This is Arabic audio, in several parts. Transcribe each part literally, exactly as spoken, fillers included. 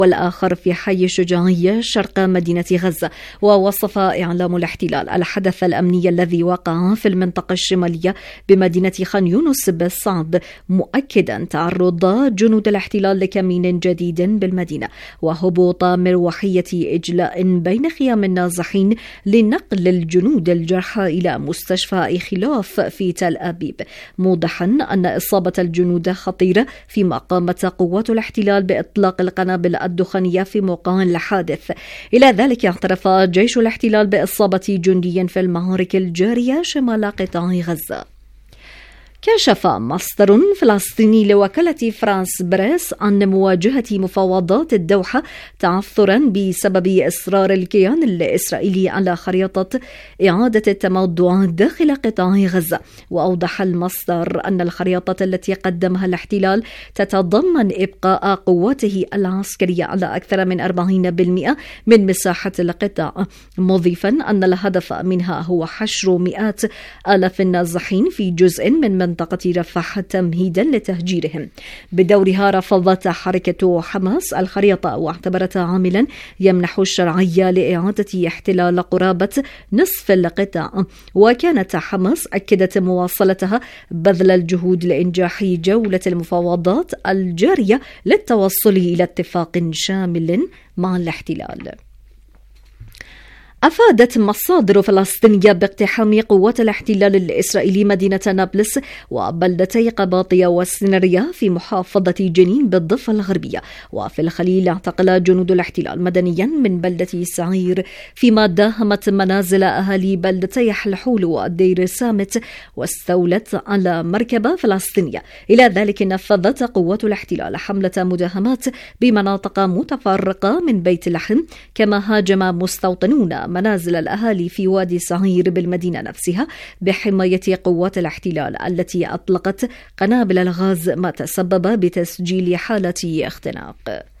والآخر في حي الشجاعية شرق مدينة غزة. ووصف إعلام الاحتلال الحدث الأمني الذي وقع في المنطقة الشمالية بمدينة خان يونس بالصعب، مؤكدا تعرض جنود الاحتلال لكمين جديد بالمدينة وهبوط مروحية إجلاء بين خيام النازحين لنقل الجنود الجرحى إلى مستشفى خلاف في تل أبيب، موضحا أن إصابة الجنود خطيرة، فيما قامت قوات الاحتلال بإطلاق القنابل الدخانية في موقع الحادث. إلى ذلك اعترف جيش الاحتلال بإصابة جندي في المعارك الجارية شمال قطاع غزة. كشف مصدر فلسطيني لوكالة فرانس بريس عن مواجهة مفاوضات الدوحة تعثرا بسبب إصرار الكيان الإسرائيلي على خريطة إعادة التموضع داخل قطاع غزة. وأوضح المصدر أن الخريطة التي قدمها الاحتلال تتضمن إبقاء قواته العسكرية على أكثر من أربعين بالمئة من مساحة القطاع، مضيفا أن الهدف منها هو حشر مئات آلاف النازحين في جزء من منطقة رفح تمهيدا لتهجيرهم. بدورها رفضت حركة حماس الخريطة واعتبرتها عاملا يمنح الشرعية لإعادة احتلال قرابة نصف القطاع. وكانت حماس أكدت مواصلتها بذل الجهود لإنجاح جولة المفاوضات الجارية للتوصل إلى اتفاق شامل مع الاحتلال. أفادت مصادر فلسطينية باقتحام قوات الاحتلال الإسرائيلي مدينة نابلس وبلدتي قباطية والسنرية في محافظة جنين بالضفة الغربية. وفي الخليل اعتقل جنود الاحتلال مدنيا من بلدة سعير، فيما داهمت منازل أهالي بلدتي حلحول والدير سامت واستولت على مركبة فلسطينية. إلى ذلك نفذت قوات الاحتلال حملة مداهمات بمناطق متفرقة من بيت لحم، كما هاجم مستوطنون منازل الأهالي في وادي سعير بالمدينة نفسها بحماية قوات الاحتلال التي أطلقت قنابل الغاز، ما تسبب بتسجيل حالة اختناق.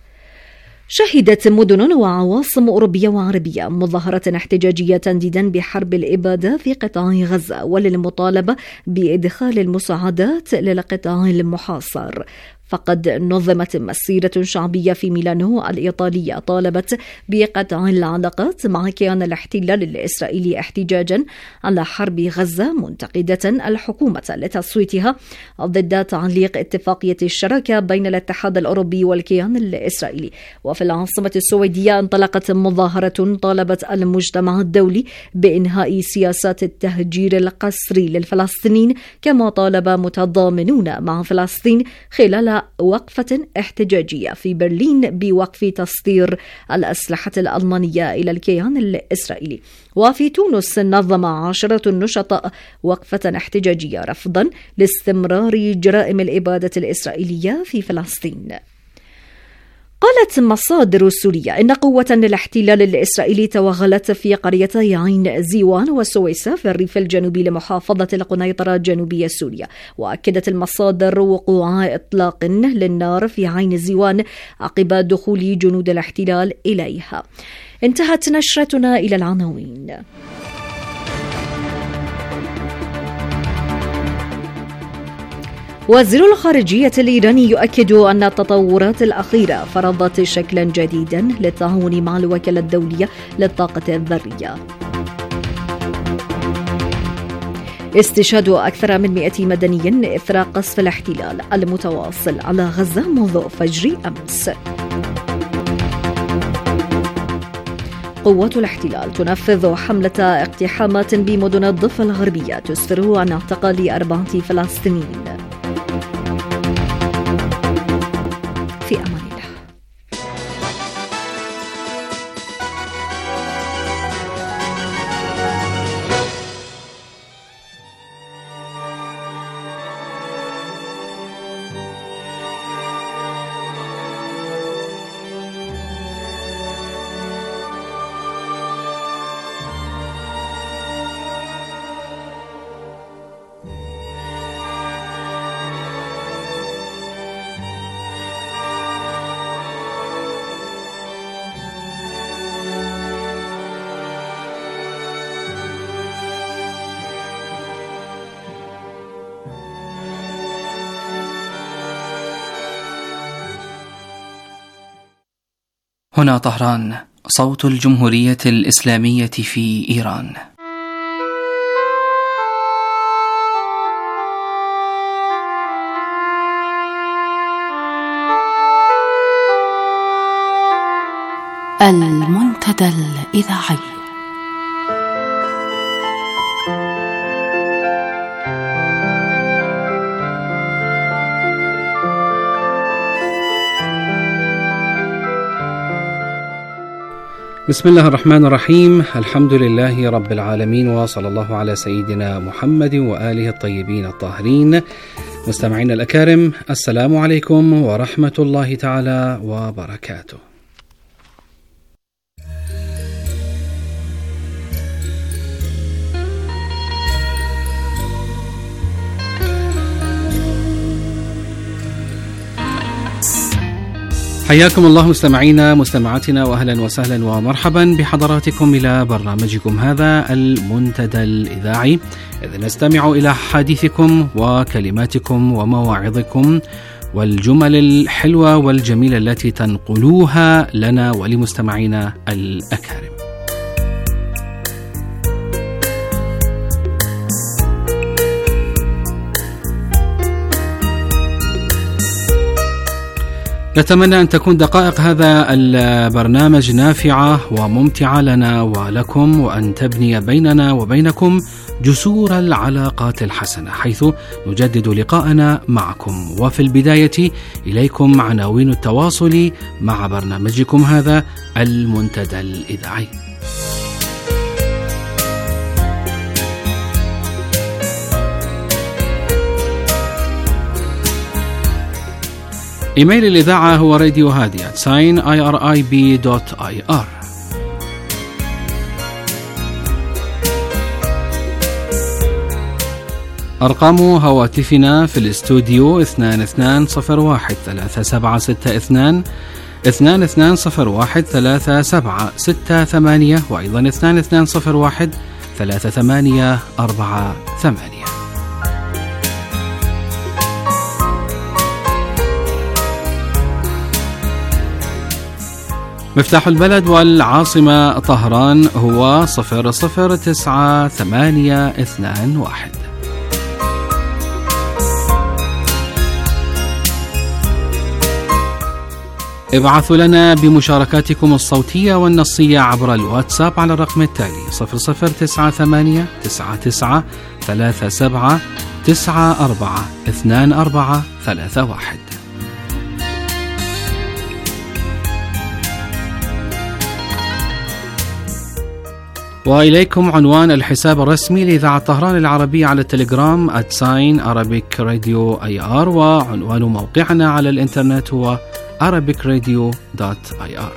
شهدت مدن وعواصم أوروبية وعربية مظاهرة احتجاجية تنديدا بحرب الإبادة في قطاع غزة وللمطالبة بإدخال المساعدات للقطاع المحاصر. فقد نظمت مسيرة شعبية في ميلانو الإيطالية طالبت بقطع العلاقات مع كيان الاحتلال الإسرائيلي احتجاجا على حرب غزة، منتقدة الحكومة لتصويتها ضد تعليق اتفاقية الشراكة بين الاتحاد الأوروبي والكيان الإسرائيلي. وفي العاصمة السويدية انطلقت مظاهرة طالبت المجتمع الدولي بإنهاء سياسات التهجير القسري للفلسطينيين، كما طالب متضامنون مع فلسطين خلال وقفة احتجاجية في برلين بوقف تصدير الأسلحة الألمانية إلى الكيان الإسرائيلي. وفي تونس نظم عشرة النشطاء وقفة احتجاجية رفضا لاستمرار جرائم الإبادة الإسرائيلية في فلسطين. قالت مصادر سورية إن قوة الاحتلال الإسرائيلي توغلت في قريتي عين زيوان وسويسة في الريف الجنوبي لمحافظة القنيطرة جنوبية سوريا. وأكدت المصادر وقوع إطلاق للنار في عين زيوان عقب دخول جنود الاحتلال إليها. انتهت نشرتنا إلى العناوين. وزير الخارجية الإيراني يؤكد أن التطورات الأخيرة فرضت شكلا جديدا للتعاون مع الوكالة الدولية للطاقة الذرية. استشهاد أكثر من مئة مدني إثر قصف الاحتلال المتواصل على غزة منذ فجر أمس. قوات الاحتلال تنفذ حملة اقتحامات بمدن الضفة الغربية تسفر عن اعتقال أربعة فلسطينيين. في أمان الله. هنا طهران، صوت الجمهورية الإسلامية في إيران. المنتدى الإذاعي. بسم الله الرحمن الرحيم، الحمد لله رب العالمين، وصلى الله على سيدنا محمد وآله الطيبين الطاهرين. مستمعينا الأكارم، السلام عليكم ورحمة الله تعالى وبركاته. حياكم الله مستمعينا مستمعاتنا، وأهلا وسهلا ومرحبا بحضراتكم إلى برنامجكم هذا المنتدى الإذاعي، إذ نستمع إلى حديثكم وكلماتكم ومواعظكم والجمل الحلوة والجميلة التي تنقلوها لنا ولمستمعينا الأكارم. نتمنى أن تكون دقائق هذا البرنامج نافعة وممتعة لنا ولكم، وأن تبني بيننا وبينكم جسور العلاقات الحسنة، حيث نجدد لقاءنا معكم. وفي البداية إليكم عناوين التواصل مع برنامجكم هذا المنتدى الإذاعي. إيميل الإذاعة هو راديو هادي ساين آي آر آي بي دوت آي آر. أرقام هواتفنا في الاستوديو اثنان اثنان صفر واحد ثلاثة سبعة ستة اثنان اثنان اثنان صفر واحد ثلاثة سبعة ستة ثمانية، وأيضا اثنان اثنان صفر واحد ثلاثة ثمانية أربعة ثمانية. مفتاح البلد والعاصمة طهران هو صفر صفر تسعة ثمانية اثنان واحد. ابعثوا لنا بمشاركاتكم الصوتية والنصية عبر الواتساب على الرقم التالي صفر صفر تسعة ثمانية تسعة تسعة ثلاثة سبعة تسعة أربعة اثنان أربعة ثلاثة واحد. وإليكم عنوان الحساب الرسمي لإذاعة طهران العربية على التليجرام آت ساين أرابيك راديو آي آر، وعنوان موقعنا على الإنترنت هو أرابيك راديو دوت آي آر.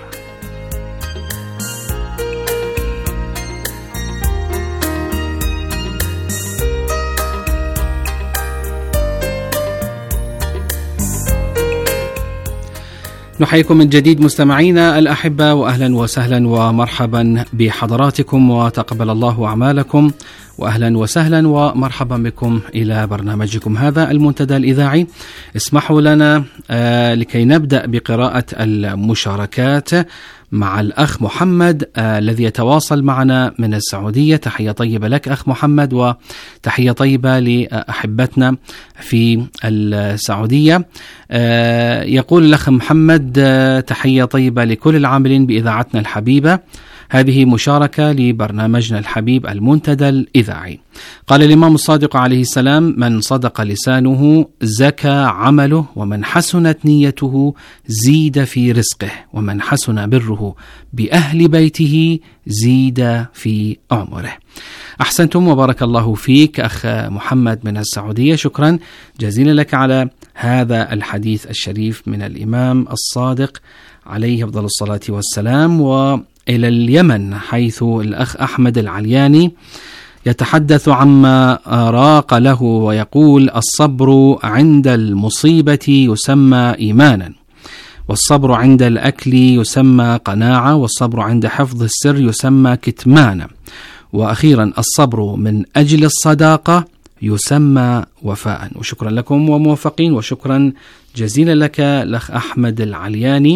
نحييكم من جديد مستمعينا الأحبة، وأهلا وسهلا ومرحبا بحضراتكم، وتقبل الله أعمالكم، وأهلا وسهلا ومرحبا بكم إلى برنامجكم هذا المنتدى الإذاعي. اسمحوا لنا آه لكي نبدأ بقراءة المشاركات مع الأخ محمد آه الذي يتواصل معنا من السعودية. تحية طيبة لك أخ محمد، وتحية طيبة لأحبتنا في السعودية. آه يقول الأخ محمد آه تحية طيبة لكل العاملين بإذاعتنا الحبيبة، هذه مشاركة لبرنامجنا الحبيب المنتدى الإذاعي. قال الإمام الصادق عليه السلام: من صدق لسانه زكى عمله، ومن حسنت نيته زيد في رزقه، ومن حسن بره بأهل بيته زيد في عمره. أحسنتم وبارك الله فيك أخ محمد من السعودية، شكرا جزيلا لك على هذا الحديث الشريف من الإمام الصادق عليه أفضل الصلاة والسلام. وإلى اليمن، حيث الأخ أحمد العلياني يتحدث عما راق له ويقول: الصبر عند المصيبة يسمى إيمانا، والصبر عند الأكل يسمى قناعة، والصبر عند حفظ السر يسمى كتمانا، وأخيرا الصبر من أجل الصداقة يسمى وفاء. وشكرا لكم وموفقين، وشكرا جزيلا لك الأخ أحمد العلياني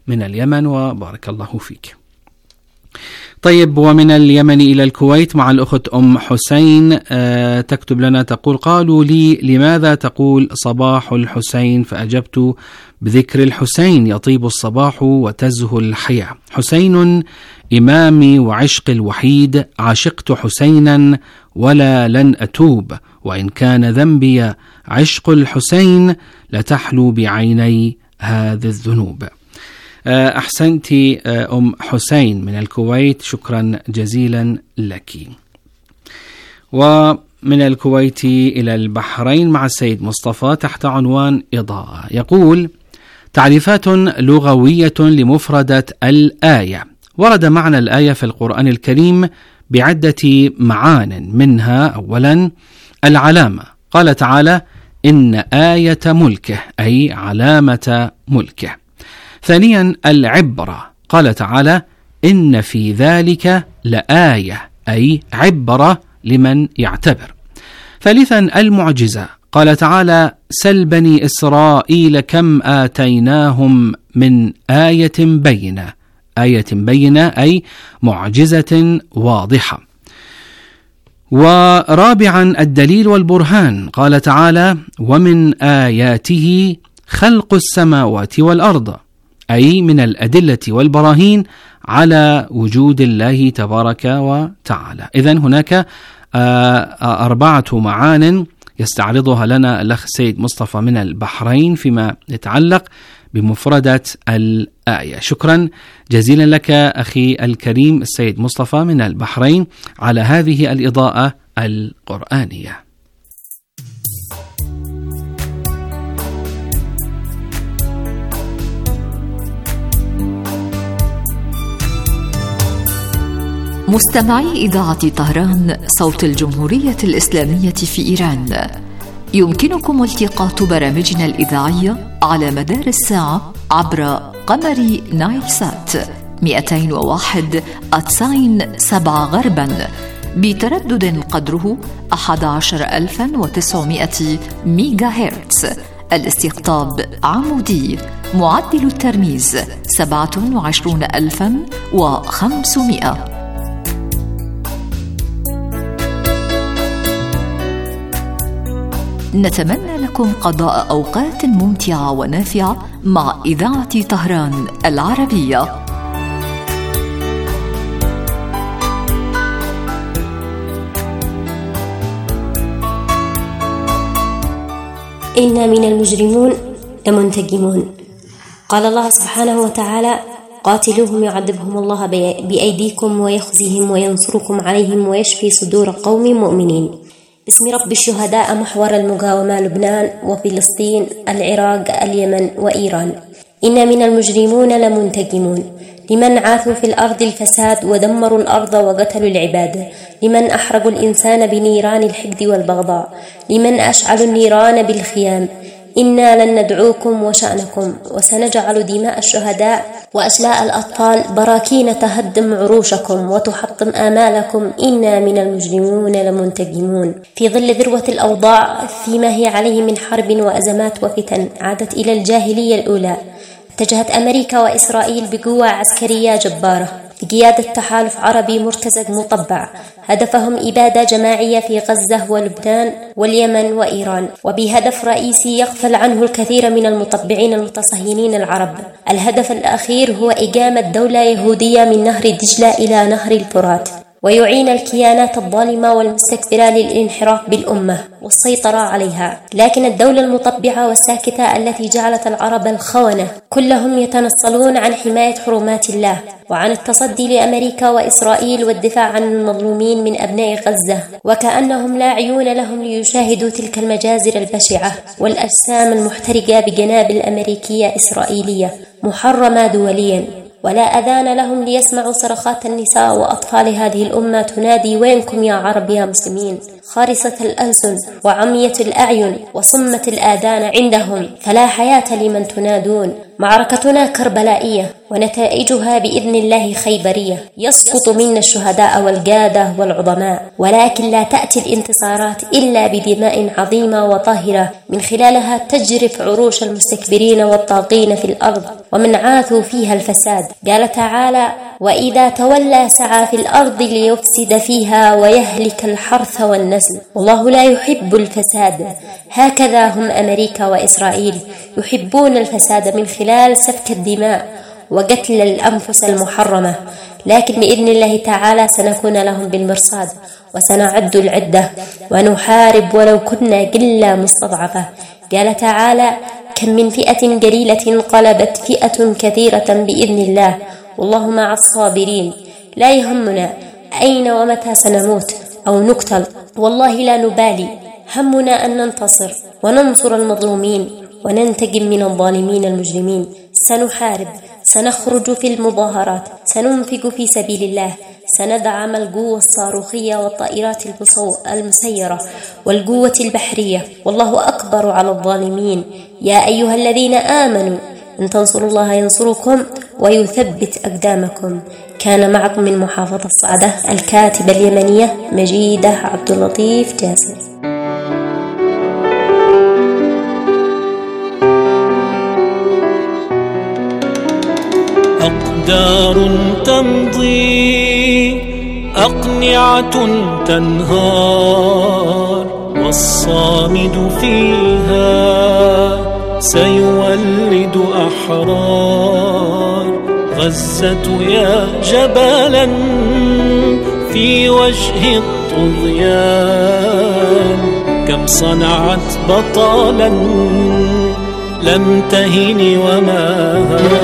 من اليمن، وبارك الله فيك. طيب، ومن اليمن إلى الكويت مع الأخت أم حسين أه تكتب لنا تقول: قالوا لي لماذا تقول صباح الحسين، فأجبت بذكر الحسين يطيب الصباح وتزهو الحياة. حسين إمامي وعشق الوحيد، عشقت حسينا ولا لن أتوب، وإن كان ذنبي عشق الحسين لتحلو بعيني هذه الذنوب. أحسنتي أم حسين من الكويت، شكرا جزيلا لك. ومن الكويت إلى البحرين مع السيد مصطفى تحت عنوان إضاءة، يقول: تعريفات لغوية لمفردة الآية. ورد معنى الآية في القرآن الكريم بعدة معان، منها أولا العلامة، قال تعالى: إن آية ملكه، أي علامة ملكه. ثانيا العبرة، قال تعالى: إن في ذلك لآية، أي عبرة لمن يعتبر. ثالثا المعجزة، قال تعالى: سل بني إسرائيل كم آتيناهم من آية بينة، آية بينة أي معجزة واضحة. ورابعا الدليل والبرهان، قال تعالى: ومن آياته خلق السماوات والأرض، أي من الأدلة والبراهين على وجود الله تبارك وتعالى. إذن هناك أربعة معان يستعرضها لنا الأخ سيد مصطفى من البحرين فيما يتعلق بمفردة الآية. شكرا جزيلا لك أخي الكريم السيد مصطفى من البحرين على هذه الإضاءة القرآنية. مستمعي إذاعة طهران صوت الجمهورية الإسلامية في إيران، يمكنكم التقاط برامجنا الإذاعية على مدار الساعة عبر قمر نايل سات مئتين وواحد أتساين سبعة غربا بتردد قدره أحد عشر ألفا وتسعمائة ميجا هرتز. الاستقطاب عمودي، معدل الترميز سبعة وعشرون ألفا وخمسمائة. نتمنى لكم قضاء أوقات ممتعة ونافعة مع إذاعة طهران العربية. إنا من المجرمون لمنتقمون. قال الله سبحانه وتعالى: قاتلوهم يعذبهم الله بأيديكم ويخزيهم وينصركم عليهم ويشفي صدور قوم مؤمنين. باسم رب الشهداء محور المقاومة لبنان وفلسطين العراق اليمن وإيران. إن من المجرمون لمنتقمون لمن عاثوا في الأرض الفساد ودمروا الأرض وقتلوا العباد، لمن أحرقوا الإنسان بنيران الحقد والبغضاء، لمن أشعلوا النيران بالخيام. إنا لن ندعوكم وشأنكم وسنجعل دماء الشهداء وأشلاء الأطفال براكين تهدم عروشكم وتحطم آمالكم. إنا من المجرمون لمنتقمون. في ظل ذروة الأوضاع فيما هي عليه من حرب وأزمات وفتن عادت إلى الجاهلية الأولى، اتجهت أمريكا وإسرائيل بقوة عسكرية جبارة بقيادة تحالف عربي مرتزق مطبع، هدفهم إبادة جماعية في غزة ولبنان واليمن وإيران، وبهدف رئيسي يغفل عنه الكثير من المطبعين المتصهينين العرب. الهدف الأخير هو إقامة دولة يهودية من نهر دجلة إلى نهر الفرات، ويعين الكيانات الظالمة والمستكبرة للانحراف بالأمة والسيطرة عليها. لكن الدولة المطبعة والساكتة التي جعلت العرب الخونة كلهم يتنصلون عن حماية حرمات الله وعن التصدي لأمريكا وإسرائيل والدفاع عن المظلومين من أبناء غزة، وكأنهم لا عيون لهم ليشاهدوا تلك المجازر البشعة والأجسام المحترقة بقنابل أمريكية إسرائيلية محرمة دوليا، ولا أذان لهم ليسمعوا صرخات النساء وأطفال هذه الأمة تنادي: وينكم يا عرب يا مسلمين؟ خارصة الألسن وعمية الأعين وصمة الآذان عندهم، فلا حياة لمن تنادون. معركتنا كربلائية ونتائجها بإذن الله خيبرية. يسقط منا الشهداء والجادة والعظماء، ولكن لا تأتي الانتصارات إلا بدماء عظيمة وطاهرة من خلالها تجرف عروش المستكبرين والطاغين في الأرض ومن عاثوا فيها الفساد. قال تعالى: وإذا تولى سعى في الأرض ليفسد فيها ويهلك الحرث والنسل والله لا يحب الفساد. هكذا هم أمريكا وإسرائيل يحبون الفساد من خلال سفك الدماء وقتل الأنفس المحرمة، لكن بإذن الله تعالى سنكون لهم بالمرصاد وسنعد العدة ونحارب ولو كنا قلة مستضعفة. قال تعالى: كم من فئة قليلة قلبت فئة كثيرة بإذن الله والله مع الصابرين. لا يهمنا أين ومتى سنموت أو نقتل، والله لا نبالي، همنا أن ننتصر وننصر المظلومين وننتقم من الظالمين المجرمين. سنحارب، سنخرج في المظاهرات، سننفق في سبيل الله، سندعم القوة الصاروخية والطائرات المسيرة والقوة البحرية، والله أكبر على الظالمين. يا أيها الذين آمنوا إن تنصروا الله ينصركم ويثبت أقدامكم. كان معكم من محافظة الصعدة الكاتبة اليمنية مجيدة عبد اللطيف جاسر. أقدار تمضي، أقنعة تنهار، والصامد فيها سيولد أحرار. غزة يا جبلا في وجه الطغيان، كم صنعت بطالا لم تهن وما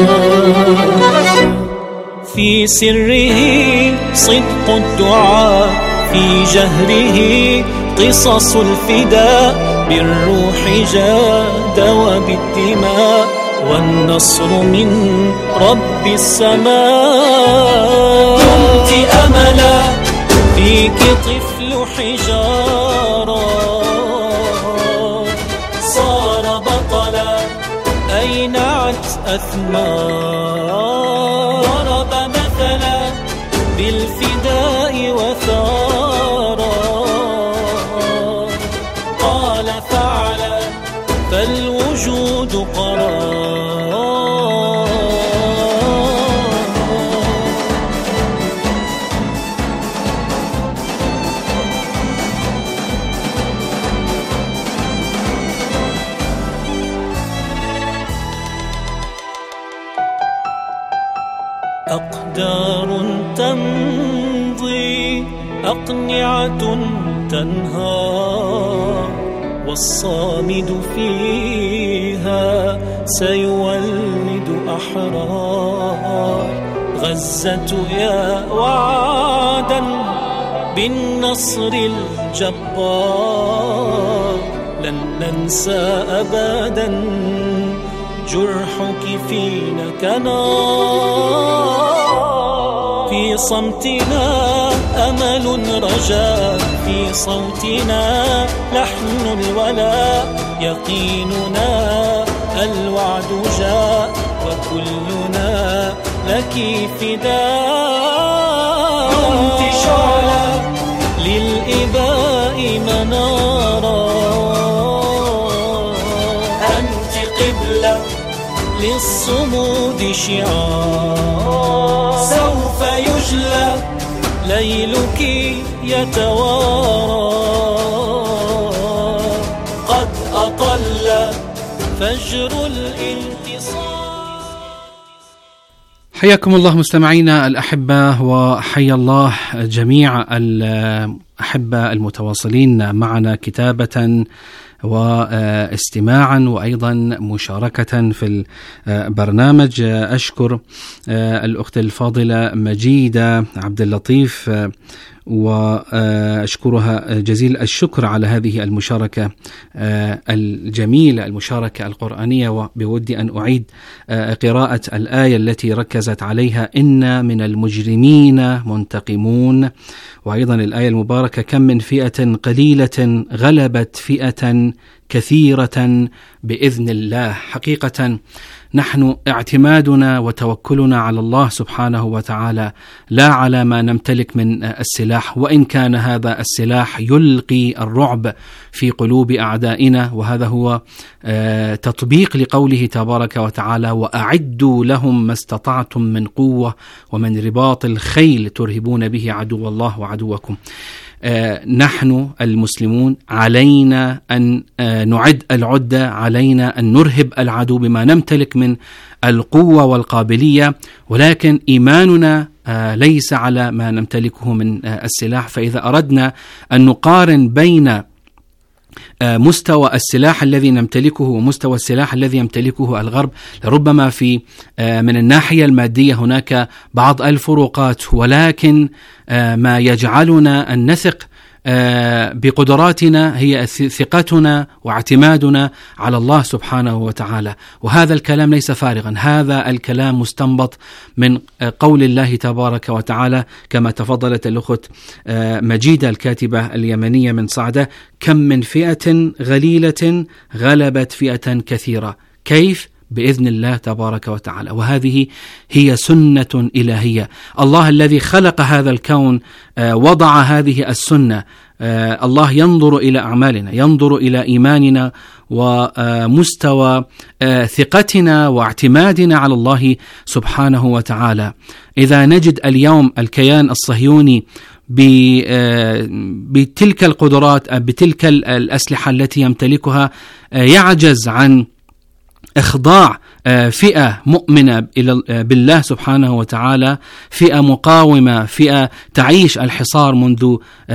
هان. في سره صدق الدعاء، في جهره قصص الفداء، بالروح جاد وبالدماء، والنصر من رب السماء. كنت أملا فيك طفل حجارة، صار بطلا أينعت أثمار. ضرب مثلا بالفداء وثارا، قال فعلا فالوجود قرار. أقدار تمضي، أقنعة تنهار، والصامد فيها سيولد أحرار. غزة يا وعدا بالنصر الجبار، لن ننسى أبدا جرحك فينا كنار. في صمتنا أمل رجاء، في صوتنا لحن الولاء، يقيننا الوعد جاء، وكلنا لك فداء. كنت شعلة للإباء منارا، أنت قبلة للصمود شعار. سوف يجلى ليلك يتوارى، قد أطل فجر الانتصار. حياكم الله مستمعينا الأحبة، وحيا الله جميع الأحبة المتواصلين معنا كتابة واستماعا وأيضا مشاركة في البرنامج. أشكر الأخت الفاضلة مجيدة عبد اللطيف، وأشكرها جزيل الشكر على هذه المشاركة الجميلة، المشاركة القرآنية. وبودي أن أعيد قراءة الآية التي ركزت عليها: إن من المجرمين منتقمون. وأيضا الآية المباركة: كم من فئة قليلة غلبت فئة كثيرة بإذن الله. حقيقة نحن اعتمادنا وتوكلنا على الله سبحانه وتعالى لا على ما نمتلك من السلاح، وإن كان هذا السلاح يلقي الرعب في قلوب أعدائنا، وهذا هو تطبيق لقوله تبارك وتعالى: وأعدوا لهم ما استطعتم من قوة ومن رباط الخيل ترهبون به عدو الله وعدوكم. آه نحن المسلمون علينا أن آه نعد العدة، علينا أن نرهب العدو بما نمتلك من القوة والقابلية، ولكن إيماننا آه ليس على ما نمتلكه من آه السلاح. فإذا أردنا أن نقارن بين مستوى السلاح الذي نمتلكه ومستوى السلاح الذي يمتلكه الغرب، لربما في من الناحية المادية هناك بعض الفروقات، ولكن ما يجعلنا أن نثق بقدراتنا هي ثقتنا واعتمادنا على الله سبحانه وتعالى. وهذا الكلام ليس فارغا، هذا الكلام مستنبط من قول الله تبارك وتعالى كما تفضلت الأخت مجيدة الكاتبة اليمنية من صعدة: كم من فئة غليلة غلبت فئة كثيرة. كيف؟ بإذن الله تبارك وتعالى. وهذه هي سنة إلهية. الله الذي خلق هذا الكون وضع هذه السنة. الله ينظر إلى أعمالنا، ينظر إلى إيماننا ومستوى ثقتنا واعتمادنا على الله سبحانه وتعالى. إذا نجد اليوم الكيان الصهيوني بتلك القدرات، بتلك الأسلحة التي يمتلكها، يعجز عن إخضاع فئة مؤمنة بالله سبحانه وتعالى، فئة مقاومة، فئة تعيش الحصار منذ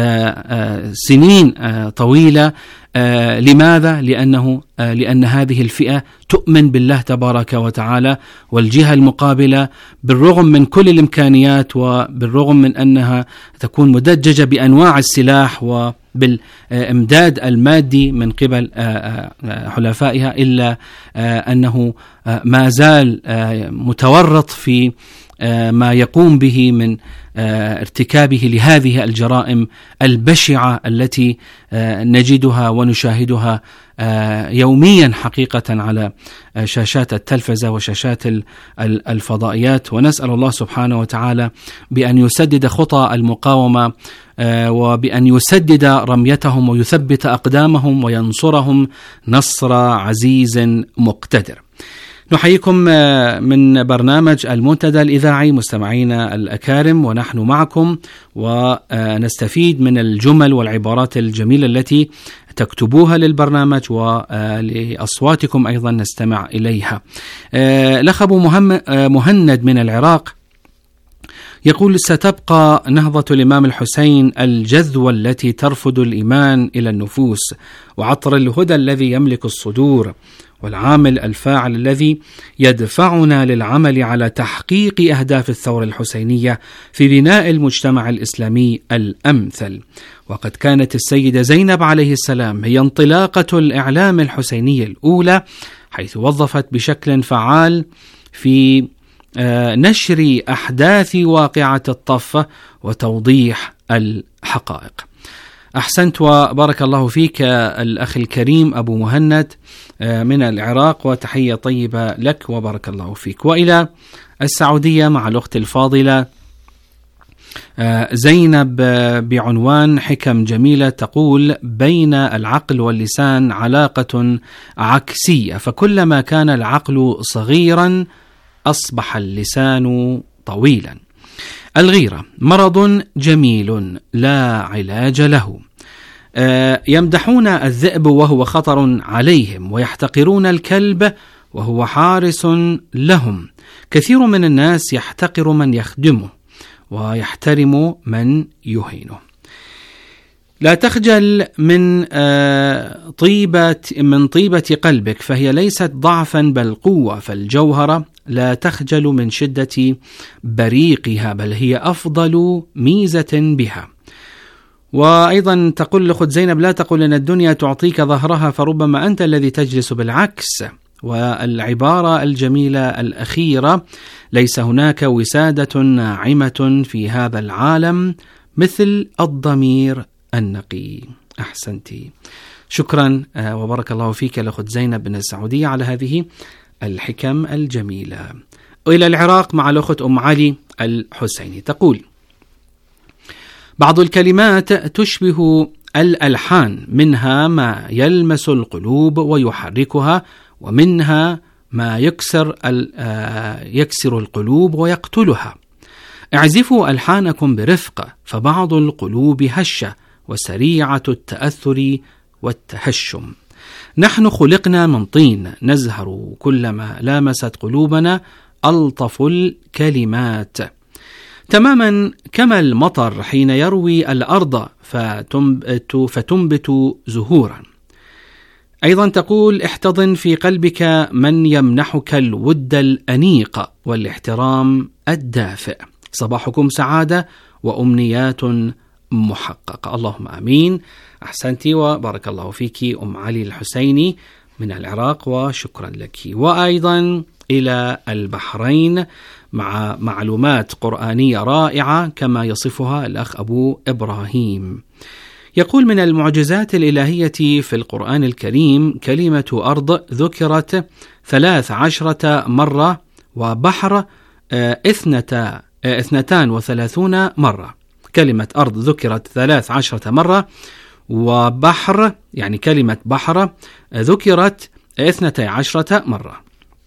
سنين طويلة. لماذا؟ لأنه لأن هذه الفئة تؤمن بالله تبارك وتعالى، والجهة المقابلة بالرغم من كل الإمكانيات وبالرغم من أنها تكون مدججة بأنواع السلاح وبالإمداد المادي من قبل حلفائها، إلا أنه ما زال متورط في ما يقوم به من ارتكابه لهذه الجرائم البشعة التي نجدها ونشاهدها يوميا حقيقة على شاشات التلفزة وشاشات الفضائيات. ونسأل الله سبحانه وتعالى بأن يسدد خطى المقاومة وبأن يسدد رميتهم ويثبت أقدامهم وينصرهم نصر عزيز مقتدر. نحييكم من برنامج المنتدى الإذاعي مستمعينا الأكارم، ونحن معكم ونستفيد من الجمل والعبارات الجميلة التي تكتبوها للبرنامج، ولأصواتكم أيضا نستمع إليها. لخب مهند من العراق يقول: ستبقى نهضة الإمام الحسين الجذوة التي ترفض الإيمان إلى النفوس، وعطر الهدى الذي يملك الصدور، والعامل الفاعل الذي يدفعنا للعمل على تحقيق أهداف الثورة الحسينية في بناء المجتمع الإسلامي الأمثل. وقد كانت السيدة زينب عليه السلام هي انطلاقة الإعلام الحسيني الأولى، حيث وظفت بشكل فعال في نشر أحداث واقعة الطفة وتوضيح الحقائق. أحسنت وبارك الله فيك الأخ الكريم أبو مهند من العراق، وتحية طيبة لك وبارك الله فيك. وإلى السعودية مع الأخت الفاضلة زينب بعنوان حكم جميلة، تقول: بين العقل واللسان علاقة عكسية، فكلما كان العقل صغيرا أصبح اللسان طويلا. الغيرة مرض جميل لا علاج له. يمدحون الذئب وهو خطر عليهم، ويحتقرون الكلب وهو حارس لهم. كثير من الناس يحتقر من يخدمه ويحترم من يهينه. لا تخجل من طيبة من طيبة قلبك، فهي ليست ضعفا بل قوة، فالجوهرة لا تخجل من شدة بريقها، بل هي أفضل ميزة بها. وأيضا تقول لأخت زينب: لا تقل أن الدنيا تعطيك ظهرها، فربما أنت الذي تجلس بالعكس. والعبارة الجميلة الأخيرة: ليس هناك وسادة ناعمة في هذا العالم مثل الضمير النقي. أحسنتي. شكرا وبارك الله فيك الأخت زينب من السعودية على هذه الحكم الجميلة. إلى العراق مع الأخت أم علي الحسيني، تقول: بعض الكلمات تشبه الألحان، منها ما يلمس القلوب ويحركها، ومنها ما يكسر يكسر القلوب ويقتلها. اعزفوا ألحانكم برفق، فبعض القلوب هشة وسريعة التأثر والتهشم. نحن خلقنا من طين، نزهر كلما لامست قلوبنا ألطف الكلمات، تماما كما المطر حين يروي الأرض فتنبت, فتنبت زهورا. أيضا تقول: احتضن في قلبك من يمنحك الود الأنيق والاحترام الدافئ. صباحكم سعادة وأمنيات محققة. اللهم آمين. أحسنتي وبارك الله فيك أم علي الحسيني من العراق، وشكرا لك. وأيضا إلى البحرين مع معلومات قرآنية رائعة كما يصفها الأخ أبو إبراهيم. يقول: من المعجزات الإلهية في القرآن الكريم كلمة أرض ذكرت ثلاث عشرة مرة، وبحر اثنتا اثنتان وثلاثون مرة. كلمة أرض ذكرت ثلاث عشرة مرة، وبحر يعني كلمة بحر ذكرت اثنتي عشرة مرة.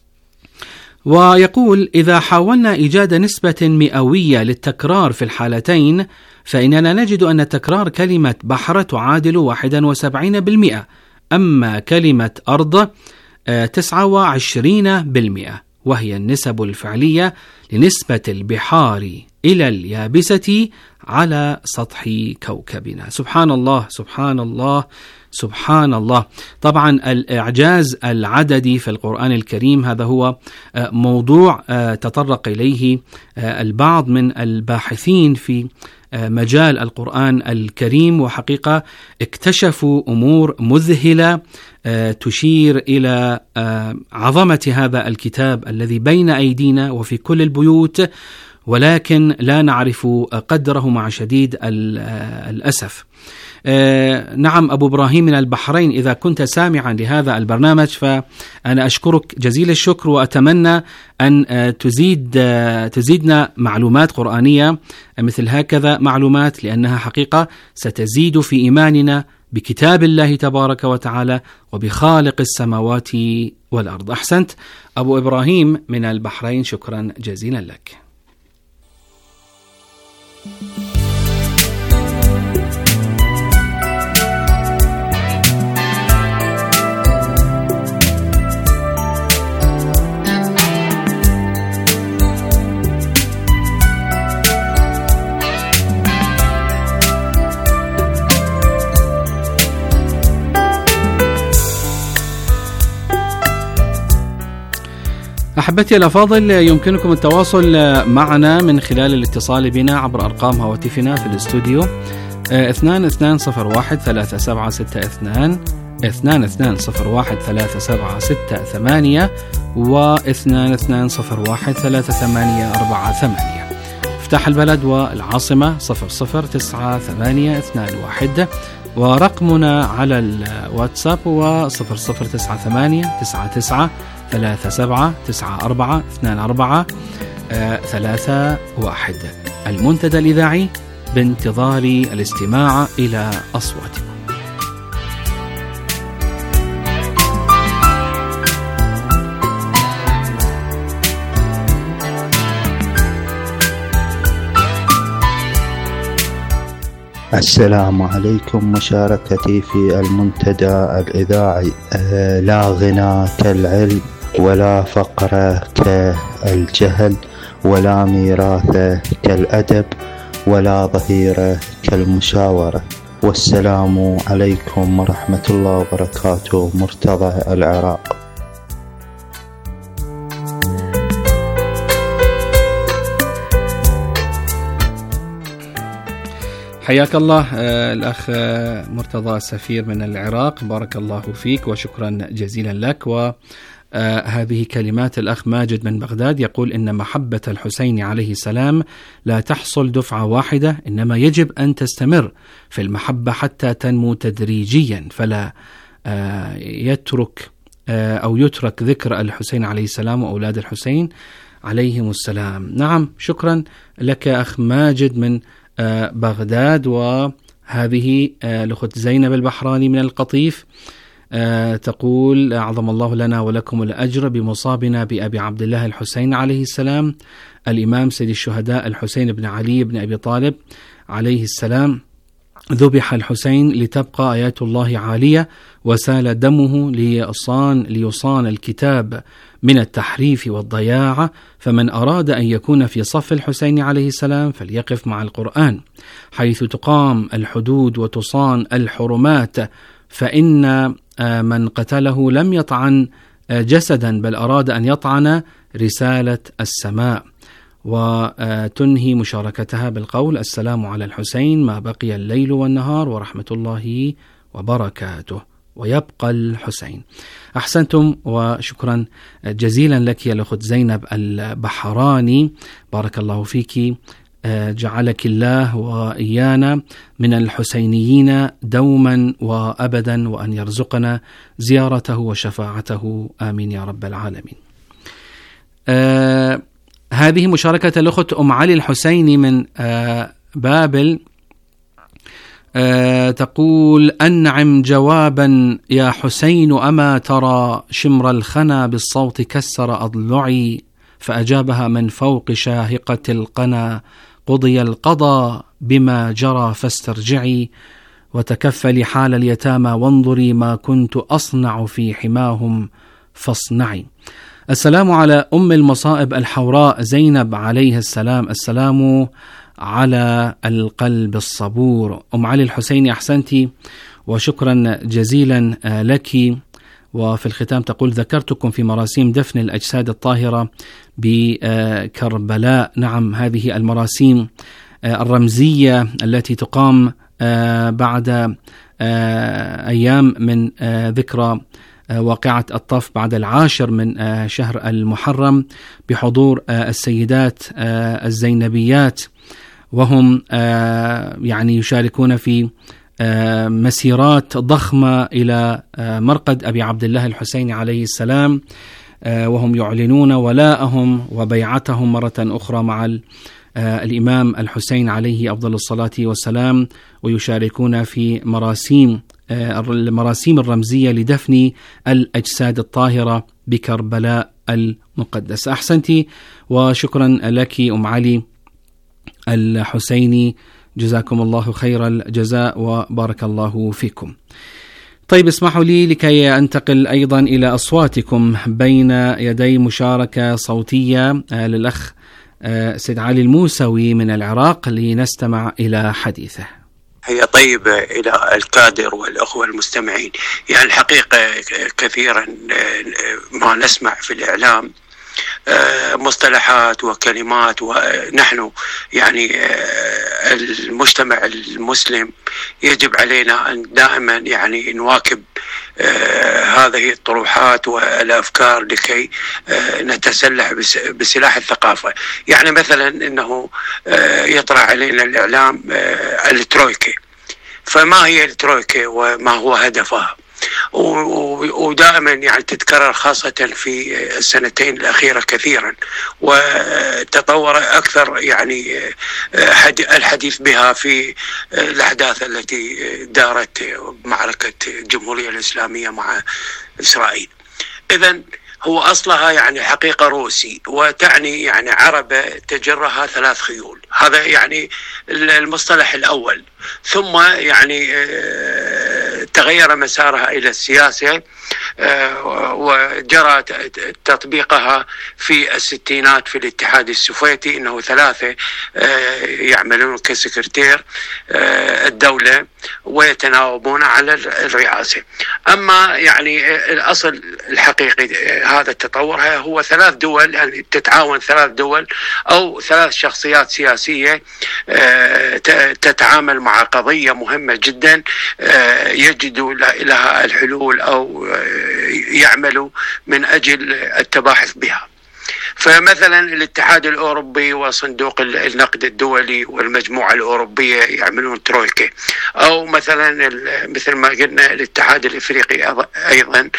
ويقول: إذا حاولنا إيجاد نسبة مئوية للتكرار في الحالتين، فإننا نجد أن تكرار كلمة بحر تعادل واحد وسبعين بالمئة، أما كلمة أرض تسعة وعشرين بالمئة، وهي النسب الفعلية لنسبة البحار إلى اليابسة على سطح كوكبنا. سبحان الله سبحان الله سبحان الله. طبعا الإعجاز العددي في القرآن الكريم هذا هو موضوع تطرق إليه البعض من الباحثين في مجال القرآن الكريم، وحقيقة اكتشفوا أمور مذهلة تشير إلى عظمة هذا الكتاب الذي بين أيدينا وفي كل البيوت، ولكن لا نعرف قدره مع شديد الأسف. آه نعم أبو إبراهيم من البحرين، إذا كنت سامعا لهذا البرنامج فأنا أشكرك جزيل الشكر، وأتمنى أن آه تزيد آه تزيدنا معلومات قرآنية آه مثل هكذا معلومات، لأنها حقيقة ستزيد في إيماننا بكتاب الله تبارك وتعالى وبخالق السماوات والأرض. أحسنت أبو إبراهيم من البحرين، شكرا جزيلا لك. أحبتي الأفاضل، يمكنكم التواصل معنا من خلال الاتصال بنا عبر أرقام هواتفنا في الاستوديو اثنان اثنان صفر واحد ثلاثة سبعة ستة اثنان اثنان اثنان صفر واحد ثلاثة سبعة ستة ثمانية واثنان اثنان صفر واحد ثلاثة ثمانية أربعة ثمانية. افتح البلد والعاصمة صفر صفر تسعة ثمانية اثنان واحد، ورقمنا على الواتساب هو صفر صفر تسعة ثمانية تسعة تسعة ثلاثة سبعة تسعة أربعة اثنان أربعة ثلاثة واحد. المنتدى الإذاعي بانتظار الاستماع إلى أصواتكم. السلام عليكم. مشاركتي في المنتدى الإذاعي آه لا غنى كالعلم، ولا فقر كالجهل، ولا ميراث كالأدب، ولا ظهير كالمشاورة. والسلام عليكم ورحمة الله وبركاته. مرتضى العراق. حياك الله الأخ مرتضى السفير من العراق، بارك الله فيك وشكرا جزيلا لك. آه هذه كلمات الأخ ماجد من بغداد، يقول إن محبة الحسين عليه السلام لا تحصل دفعة واحدة، إنما يجب أن تستمر في المحبة حتى تنمو تدريجيا، فلا آه يترك آه أو يترك ذكر الحسين عليه السلام وأولاد الحسين عليهم السلام. نعم، شكرا لك أخ ماجد من آه بغداد. وهذه آه الأخت زينب البحراني من القطيف أه تقول: أعظم الله لنا ولكم الأجر بمصابنا بأبي عبد الله الحسين عليه السلام الإمام سيد الشهداء الحسين بن علي بن أبي طالب عليه السلام. ذبح الحسين لتبقى آيات الله عالية، وسال دمه ليصان, ليصان الكتاب من التحريف والضياع، فمن أراد أن يكون في صف الحسين عليه السلام فليقف مع القرآن، حيث تقام الحدود وتصان الحرمات، فإن من قتله لم يطعن جسدا بل أراد أن يطعن رسالة السماء. وتنهي مشاركتها بالقول: السلام على الحسين ما بقي الليل والنهار ورحمة الله وبركاته، ويبقى الحسين. أحسنتم وشكرا جزيلا لك يا الأخت زينب البحراني، بارك الله فيك، جعلك الله وإيانا من الحسينيين دوما وأبدا، وأن يرزقنا زيارته وشفاعته، آمين يا رب العالمين. آه هذه مشاركة الأخت أم علي الحسيني من آه بابل، آه تقول: أنعم جوابا يا حسين، أما ترى شمر الخنا بالصوت كسر أضلعي، فأجابها من فوق شاهقة القنا: قضي القضاء بما جرى فاسترجعي، وتكفلي حال اليتامى وانظري ما كنت أصنع في حماهم فاصنعي. السلام على أم المصائب الحوراء زينب عليه السلام، السلام على القلب الصبور. أم علي الحسيني، أحسنتي وشكرا جزيلا لك. وفي الختام تقول: ذكرتكم في مراسيم دفن الأجساد الطاهرة بكربلاء. نعم، هذه المراسيم الرمزية التي تقام بعد أيام من ذكرى واقعة الطف بعد العاشر من شهر المحرم، بحضور السيدات الزينبيات، وهم يعني يشاركون في مسيرات ضخمة إلى مرقد أبي عبد الله الحسين عليه السلام، وهم يعلنون ولاءهم وبيعتهم مرة أخرى مع الإمام الحسين عليه أفضل الصلاة والسلام، ويشاركون في مراسيم المراسيم الرمزية لدفن الأجساد الطاهرة بكربلاء المقدس. أحسنتي وشكرا لك أم علي الحسيني، جزاكم الله خير الجزاء وبارك الله فيكم. طيب، اسمحوا لي لكي أنتقل أيضا إلى أصواتكم بين يدي مشاركة صوتية للأخ سيد علي الموسوي من العراق لنستمع إلى حديثه. هي طيبة إلى الكادر والأخوة المستمعين. يعني الحقيقة كثيرا ما نسمع في الإعلام مصطلحات وكلمات، ونحن يعني المجتمع المسلم يجب علينا أن دائما يعني نواكب هذه الطروحات والأفكار لكي نتسلح بسلاح الثقافة. يعني مثلا إنه يطرح علينا الإعلام الترويكا، فما هي الترويكا وما هو هدفها؟ ودائما يعني تتكرر خاصة في السنتين الأخيرة كثيرا، وتطور أكثر يعني الحديث بها في الأحداث التي دارت معركة الجمهورية الإسلامية مع إسرائيل. إذن هو أصلها يعني حقيقة روسي، وتعني يعني عربة تجرها ثلاث خيول. هذا يعني المصطلح الأول. ثم يعني تغير مسارها إلى السياسة، وجرى تطبيقها في الستينات في الاتحاد السوفيتي، إنه ثلاثة يعملون كسكرتير الدولة ويتناوبون على الرئاسة. أما يعني الأصل الحقيقي هذا التطور هو ثلاث دول، يعني تتعاون ثلاث دول أو ثلاث شخصيات سياسية تتعامل مع قضية مهمة جدا، يجدوا لها الحلول أو يعملوا من أجل التباحث بها. فمثلا الاتحاد الأوروبي وصندوق النقد الدولي والمجموعة الأوروبية يعملون ترويكا، أو مثلا مثل ما قلنا الاتحاد الإفريقي أيضا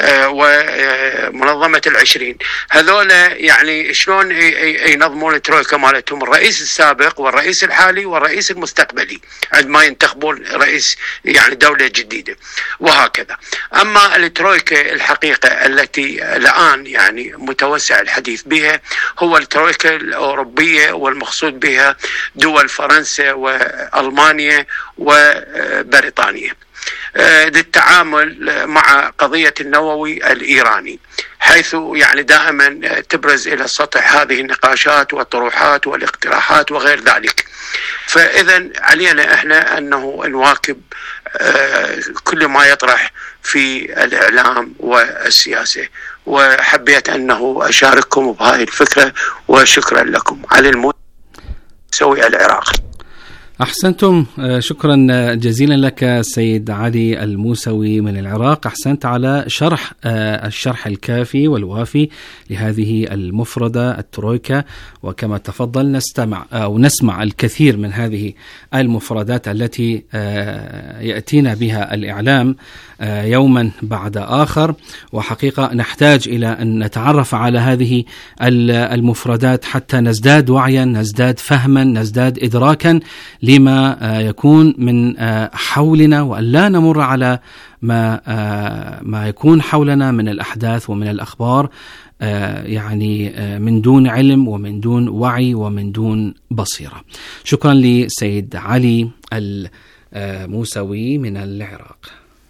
ومنظمة العشرين. هذول يعني شلون ينظمون الترويكا مالتهم؟ الرئيس السابق والرئيس الحالي والرئيس المستقبلي عندما ينتخبون رئيس يعني دولة جديدة وهكذا. أما الترويكا الحقيقة التي الآن يعني متوسع الحديث بها هو الترويكا الأوروبية، والمقصود بها دول فرنسا وألمانيا وبريطانيا للتعامل مع قضية النووي الإيراني، حيث يعني دائما تبرز إلى السطح هذه النقاشات والطروحات والاقتراحات وغير ذلك. فإذا علينا إحنا أنه نواكب كل ما يطرح في الإعلام والسياسة، وحبيت أنه أشارككم بهذه الفكرة، وشكرا لكم على المسوي العراق. أحسنتم، شكرا جزيلا لك سيد علي الموسوي من العراق. أحسنت على شرح الشرح الكافي والوافي لهذه المفردة الترويكا، وكما تفضل نستمع أو نسمع الكثير من هذه المفردات التي يأتينا بها الإعلام يوما بعد آخر، وحقيقة نحتاج إلى أن نتعرف على هذه المفردات حتى نزداد وعيا، نزداد فهما، نزداد إدراكا لما يكون من حولنا، وأن لا نمر على ما ما يكون حولنا من الأحداث ومن الأخبار يعني من دون علم ومن دون وعي ومن دون بصيرة. شكرا لسيد علي الموسوي من العراق.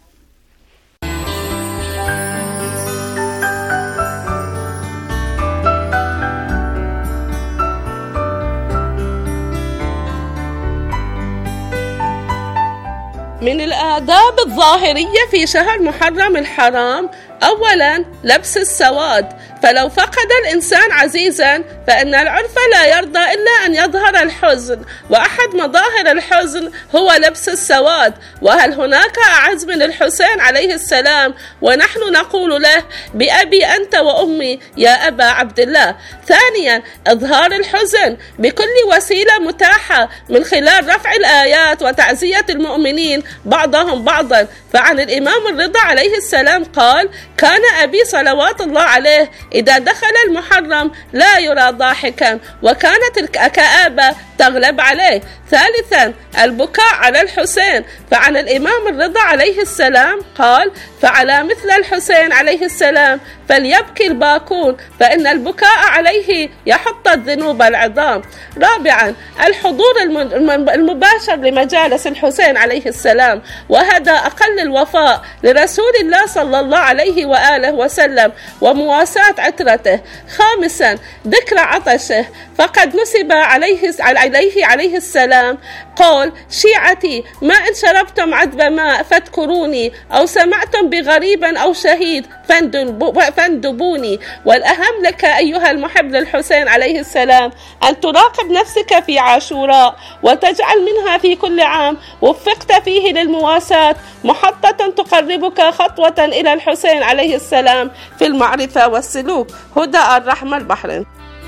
من الآداب الظاهرية في شهر محرم الحرام أولا لبس السواد، فلو فقد الإنسان عزيزا فإن العرف لا يرضى إلا أن يظهر الحزن، وأحد مظاهر الحزن هو لبس السواد. وهل هناك أعز من الحسين عليه السلام؟ ونحن نقول له بأبي أنت وأمي يا أبا عبد الله. ثانيا إظهار الحزن بكل وسيلة متاحة من خلال رفع الآيات وتعزية المؤمنين بعضهم بعضا. فعن الإمام الرضا عليه السلام قال: كان أبي صلوات الله عليه إذا دخل المحرم لا يرى ضاحكا، وكانت الكآبة تغلب عليه. ثالثا البكاء على الحسين، فعن الإمام الرضا عليه السلام قال: فعلى مثل الحسين عليه السلام فليبكي الباكون، فإن البكاء عليه يحط الذنوب العظام. رابعا الحضور المباشر لمجالس الحسين عليه السلام، وهذا أقل الوفاء لرسول الله صلى الله عليه وآله وسلم ومواساة عترته. خامسا ذكر عطشه، فقد نسب عليه عليه عليه السلام قال: شيعتي ما إن شربتم عذب ماء فاذكروني، أو سمعتم بغريب أو شهيد فاندبوني. والأهم لك أيها المحب للحسين عليه السلام أن تراقب نفسك في عاشوراء، وتجعل منها في كل عام وفقت فيه للمواساة محطة تقربك خطوة إلى الحسين عليه السلام في المعرفة والسلوك. هدى الرحمة البحرين.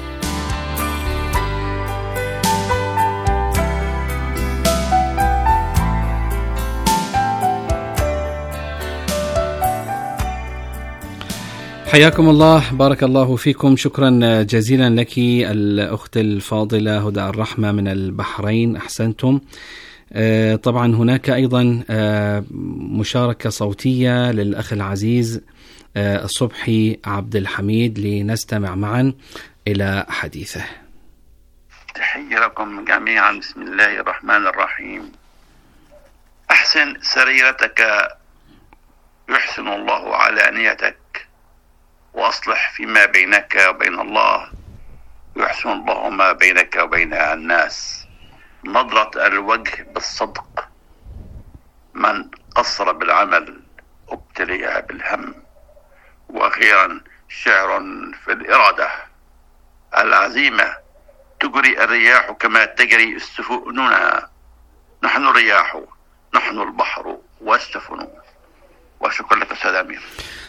حياكم الله، بارك الله فيكم. شكرا جزيلا لك الأخت الفاضلة هدى الرحمة من البحرين. أحسنتم. طبعا هناك أيضا مشاركة صوتية للأخ العزيز الصبحي عبد الحميد، لنستمع معا إلى حديثه. تحية لكم جميعا. بسم الله الرحمن الرحيم. أحسن سريرتك يحسن الله علانيتك، وأصلح فيما بينك وبين الله يحسن الله ما بينك وبين الناس. نظرة الوجه بالصدق، من قصر بالعمل ابتلي بالهم. وأخيرا شعر في الإرادة، العزيمة تجري الرياح كما تجري السفنونها، نحن الرياح نحن البحر والسفن. وشكرا لك أستاذ أمير.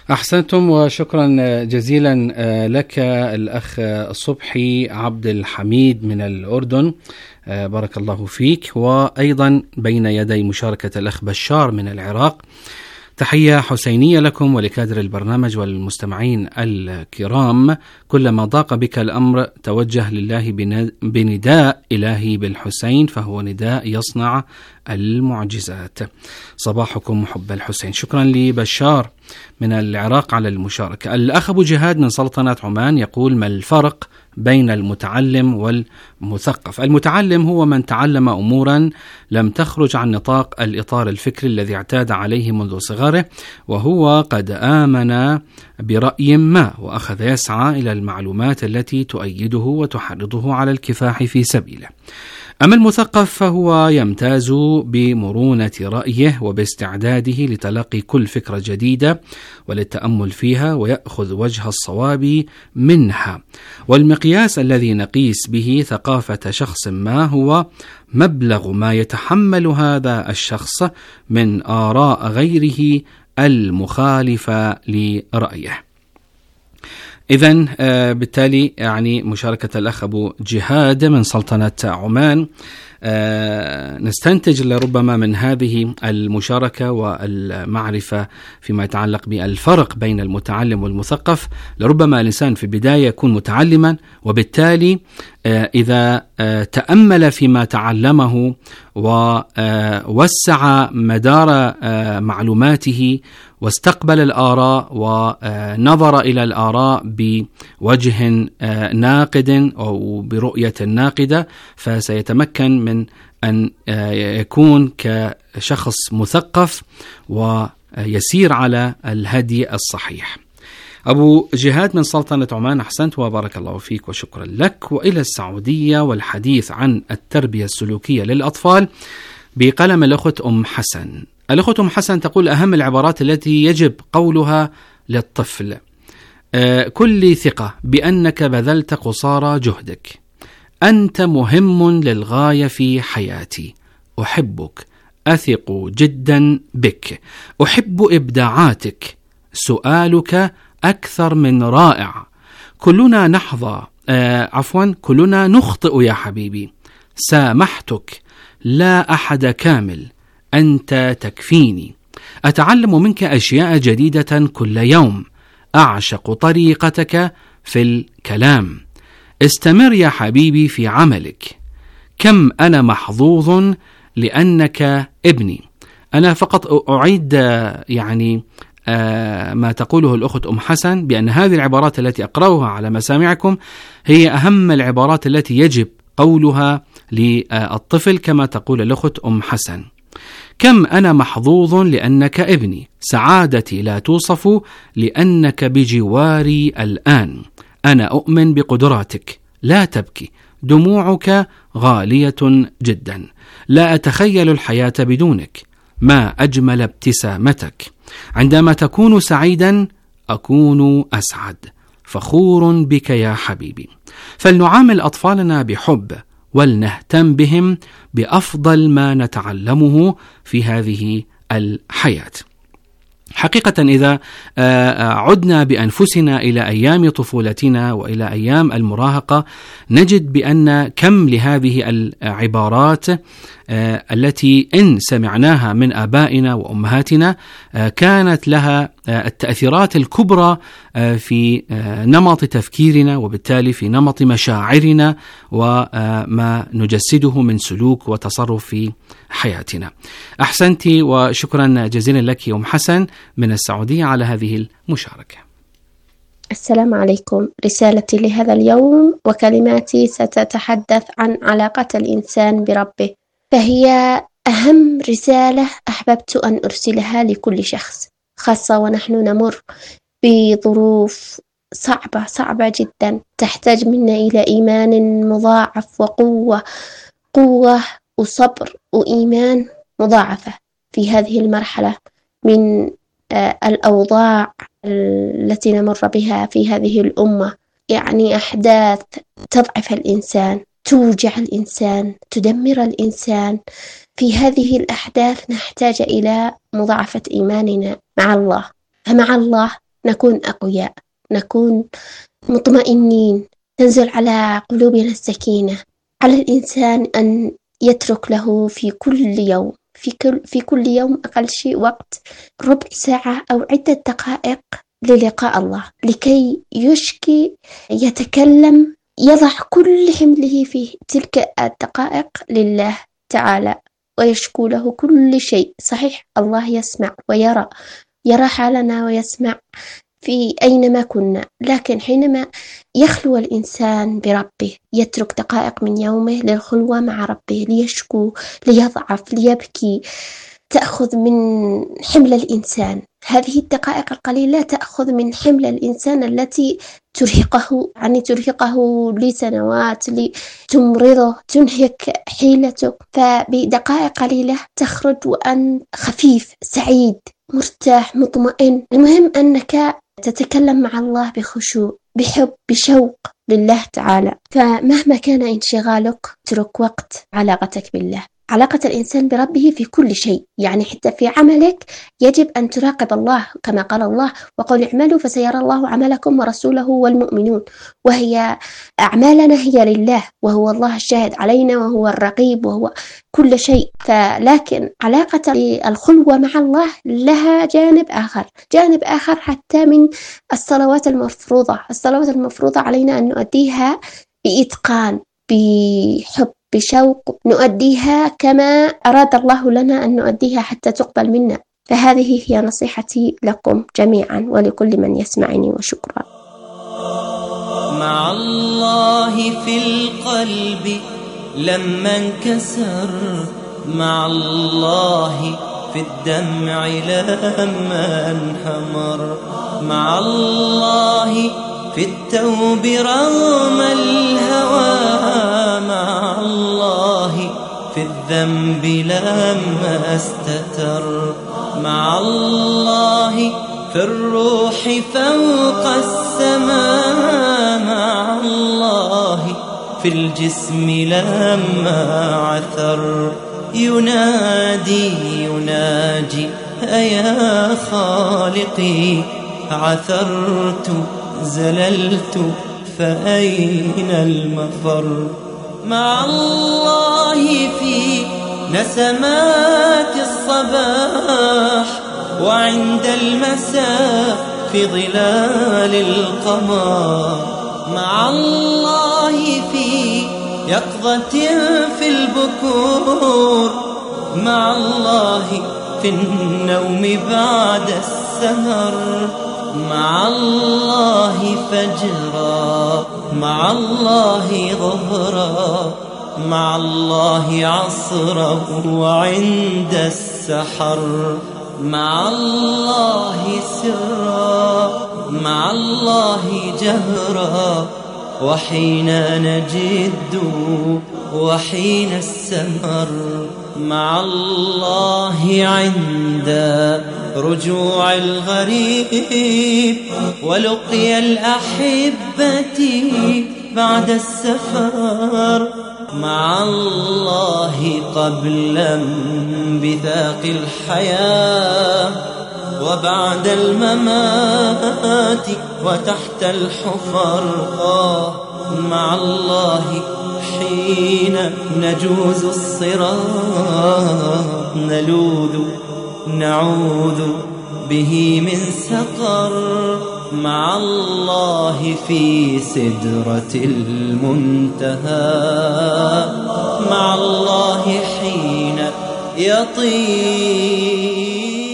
أحسنتم وشكرا جزيلا لك الأخ صبحي عبد الحميد من الأردن، بارك الله فيك. وأيضا بين يدي مشاركة الأخ بشار من العراق. تحية حسينية لكم ولكادر البرنامج والمستمعين الكرام. كلما ضاق بك الأمر توجه لله بنداء إلهي بالحسين، فهو نداء يصنع المعجزات. صباحكم محب الحسين. شكرا لبشار من العراق على المشاركة. الأخ أبو جهاد من سلطنة عمان يقول: ما الفرق بين المتعلم والمثقف؟ المتعلم هو من تعلم أمورا لم تخرج عن نطاق الإطار الفكري الذي اعتاد عليه منذ صغره، وهو قد آمن برأي ما وأخذ يسعى إلى المعلومات التي تؤيده وتحرضه على الكفاح في سبيله. أما المثقف فهو يمتاز بمرونة رأيه وباستعداده لتلقي كل فكرة جديدة وللتأمل فيها ويأخذ وجه الصواب منها، والمقياس الذي نقيس به ثقافة شخص ما هو مبلغ ما يتحمل هذا الشخص من آراء غيره المخالفة لرأيه. إذن آه بالتالي يعني مشاركة الأخ أبو جهاد من سلطنة عمان آه نستنتج لربما من هذه المشاركة والمعرفة فيما يتعلق بالفرق بين المتعلم والمثقف. لربما الإنسان في البداية يكون متعلما، وبالتالي آه إذا آه تأمل فيما تعلمه ووسع مدار آه معلوماته واستقبل الآراء ونظر إلى الآراء بوجه ناقد أو برؤية ناقدة، فسيتمكن من أن يكون كشخص مثقف ويسير على الهدي الصحيح. أبو جهاد من سلطنة عمان، أحسنت وبارك الله فيك وشكرا لك. وإلى السعودية والحديث عن التربية السلوكية للأطفال بقلم الأخت أم حسن. الأخت أم حسن تقول: أهم العبارات التي يجب قولها للطفل: آه كل ثقة بأنك بذلت قصارى جهدك، أنت مهم للغاية في حياتي، أحبك، أثق جدا بك، أحب إبداعاتك، سؤالك أكثر من رائع، كلنا نحظى آه عفوا كلنا نخطئ يا حبيبي، سامحتك، لا أحد كامل، أنت تكفيني، أتعلم منك أشياء جديدة كل يوم، أعشق طريقتك في الكلام، استمر يا حبيبي في عملك، كم أنا محظوظ لأنك ابني. أنا فقط أعيد يعني ما تقوله الأخت أم حسن بأن هذه العبارات التي أقرأها على مسامعكم هي أهم العبارات التي يجب قولها للطفل كما تقول الأخت أم حسن. كم أنا محظوظ لأنك ابني، سعادتي لا توصف لأنك بجواري الآن، أنا أؤمن بقدراتك، لا تبكي، دموعك غالية جدا، لا أتخيل الحياة بدونك، ما أجمل ابتسامتك، عندما تكون سعيدا أكون أسعد، فخور بك يا حبيبي. فلنعامل أطفالنا بحب ولنهتم بهم بأفضل ما نتعلمه في هذه الحياة. حقيقة إذا عدنا بأنفسنا إلى أيام طفولتنا وإلى أيام المراهقة نجد بأن كم لهذه العبارات التي إن سمعناها من آبائنا وأمهاتنا كانت لها التأثيرات الكبرى في نمط تفكيرنا وبالتالي في نمط مشاعرنا وما نجسده من سلوك وتصرف في حياتنا. أحسنتي وشكرا جزيلا لك أم حسن من السعودية على هذه المشاركة. السلام عليكم. رسالتي لهذا اليوم وكلماتي ستتحدث عن علاقة الإنسان بربه، فهي أهم رسالة أحببت أن أرسلها لكل شخص، خاصة ونحن نمر بظروف صعبة صعبة جدا تحتاج منا إلى إيمان مضاعف وقوة قوة وصبر وإيمان مضاعفة في هذه المرحلة من الأوضاع التي نمر بها في هذه الأمة. يعني أحداث تضعف الإنسان، توجع الإنسان، تدمر الإنسان. في هذه الأحداث نحتاج إلى مضاعفة إيماننا مع الله، فمع الله نكون أقوياء، نكون مطمئنين، تنزل على قلوبنا السكينة. على الإنسان أن يترك له في كل يوم في كل في كل يوم أقل شيء وقت ربع ساعة أو عدة دقائق للقاء الله، لكي يشكي، يتكلم، يضع كل حمله في تلك الدقائق لله تعالى ويشكو له كل شيء. صحيح الله يسمع ويرى، يرى حالنا ويسمع في أينما كنا، لكن حينما يخلو الإنسان بربه يترك دقائق من يومه للخلوة مع ربه، ليشكو، ليضعف، ليبكي، تأخذ من حمل الإنسان. هذه الدقائق القليلة تأخذ من حمل الإنسان التي ترهقه، يعني ترهقه لسنوات، لتمرضه، تنهك حيلته. فبدقائق قليلة تخرج وأن خفيف، سعيد، مرتاح، مطمئن. المهم أنك تتكلم مع الله بخشوع، بحب، بشوق لله تعالى. فمهما كان انشغالك اترك وقت علاقتك بالله. علاقة الإنسان بربه في كل شيء، يعني حتى في عملك يجب أن تراقب الله، كما قال الله: وقل اعملوا فسيرى الله عملكم ورسوله والمؤمنون. وهي أعمالنا هي لله، وهو الله الشاهد علينا، وهو الرقيب، وهو كل شيء. فلكن علاقة الخلوة مع الله لها جانب آخر، جانب آخر حتى من الصلوات المفروضة. الصلوات المفروضة علينا أن نؤديها بإتقان، بحب، بشوق، نؤديها كما أراد الله لنا أن نؤديها حتى تقبل منا. فهذه هي نصيحتي لكم جميعا ولكل من يسمعني، وشكرا. مع الله في القلب لما انكسر، مع الله في الدمع لما انحمر، مع الله في التوب رغم الهوى، مع الله في الذنب لما استتر، مع الله في الروح فوق السماء، مع الله في الجسم لما عثر. ينادي يناجي أيا خالقي، عثرت زللت فأين المفر. مع الله في نسمات الصباح، وعند المساء في ظلال القمر، مع الله في يقظة في البكور، مع الله في النوم بعد السهر، مع الله فجرا، مع الله ظهرا، مع الله عصرا وعند السحر، مع الله سرا، مع الله جهرا، وحين نجد وحين السمر، مع الله عند رجوع الغريب، ولقي الأحبة بعد السفر، مع الله قبل انبثاق الحياة، وبعد الممات وتحت الحفر، مع الله حين نجوز الصراط، نلوذ نعوذ به من سقر، مع الله في سدرة المنتهى، مع الله حين يطيب.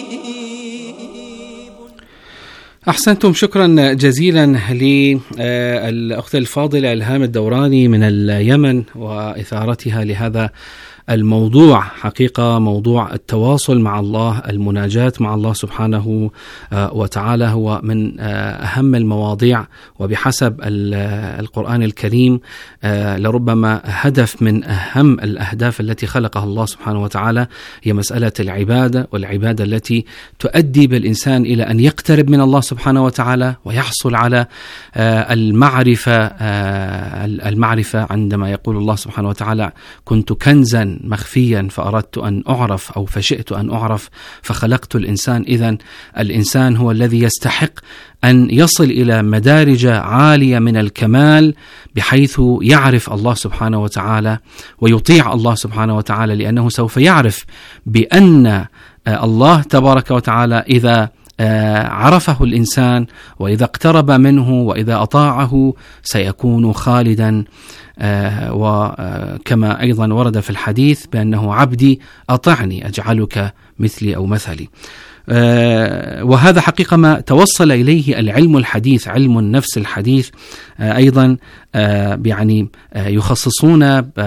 أحسنتم، شكرا جزيلا للأخت الفاضلة إلهام الدوراني من اليمن وإثارتها لهذا الموضوع. حقيقة موضوع التواصل مع الله، المناجاة مع الله سبحانه وتعالى هو من أهم المواضيع، وبحسب القرآن الكريم لربما هدف من أهم الأهداف التي خلقها الله سبحانه وتعالى هي مسألة العبادة، والعبادة التي تؤدي بالإنسان إلى أن يقترب من الله سبحانه وتعالى ويحصل على المعرفة. المعرفة عندما يقول الله سبحانه وتعالى: كنت كنزا مخفيا فأردت أن أعرف أو فشئت أن أعرف فخلقت الإنسان. إذن الإنسان هو الذي يستحق أن يصل إلى مدارج عالية من الكمال بحيث يعرف الله سبحانه وتعالى ويطيع الله سبحانه وتعالى، لأنه سوف يعرف بأن الله تبارك وتعالى إذا عرفه الإنسان وإذا اقترب منه وإذا أطاعه سيكون خالدا، وكما أيضا ورد في الحديث بأنه عبدي أطعني أجعلك مثلي أو مثلي. وهذا حقيقة ما توصل إليه العلم الحديث، علم النفس الحديث. أيضا يعني يخصصون